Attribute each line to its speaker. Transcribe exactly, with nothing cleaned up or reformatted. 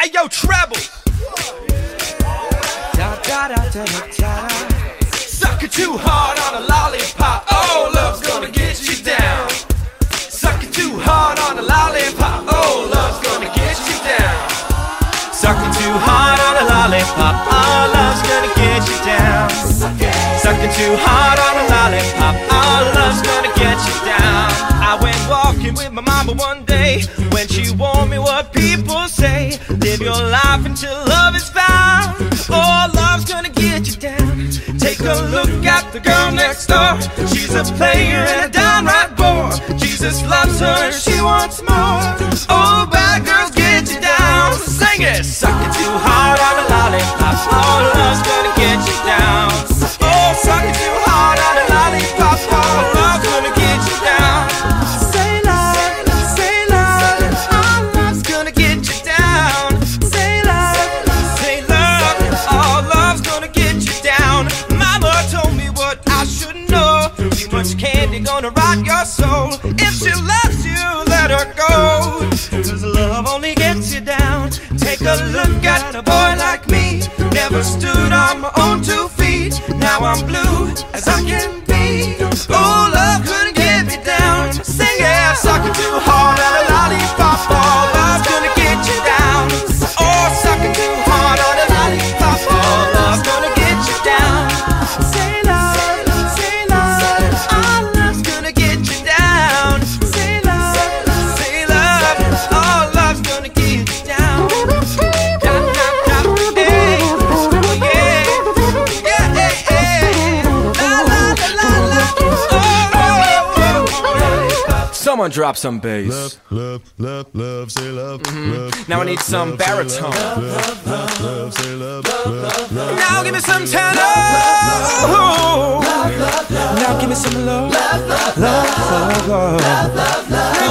Speaker 1: Ayo, treble.
Speaker 2: Da, da, da, da, da, da.
Speaker 1: Suck it too hard on a lollipop. Oh, love's gonna get you down. Suck it too hard on a lollipop. Oh, love's gonna get you down. Suck it too hard on a lollipop. Oh, love's gonna get you down. Suck it too hard on a lollipop. Oh, love's gonna get you down. I went walking with my mama one day when she warned me what people say. Live your life until love is found. Oh, love's gonna get you down. Take a look at the girl next door. She's a player and a downright bore. Jesus loves her, she wants more. Oh, bad girls get you down. Sing it. Suck it too hard on a lollipop. Oh, love's gonna get you down. Oh, suck it too hard on a lollipop. Oh, love's gonna get you down. Say love, say love. Oh, love's gonna get you down. Say love, say love. Oh, love's gonna get you down. Mama told me what I should know. Too much candy gonna rot your soul. If she loves you, let her go. Cause love only gets you down. Take a look at a boy like me. Never stood on my own two feet. Now I'm blue as I can be. Oh, love couldn't get me down. Sing it. Suck it too hard on a lollipop. Oh, love's gonna get you down. Oh, suck it too hard on a lollipop. Oh, love's gonna get you down. Say love, say love. Oh, love's gonna get you down. Say love, say love. Oh, love's gonna get you down. Da, da, da, hey. Oh, yeah. Yeah, hey, hey. La, la, la, la, la. Oh, oh, oh. Someone drop some bass.
Speaker 3: Love, love, love, love, say love, love.
Speaker 1: Now I need
Speaker 3: love,
Speaker 1: some
Speaker 3: love,
Speaker 1: baritone.
Speaker 3: say love, love, love, love, say love, love, love.
Speaker 1: Now give me some tenor. Now give me some love. Love, love, love, love.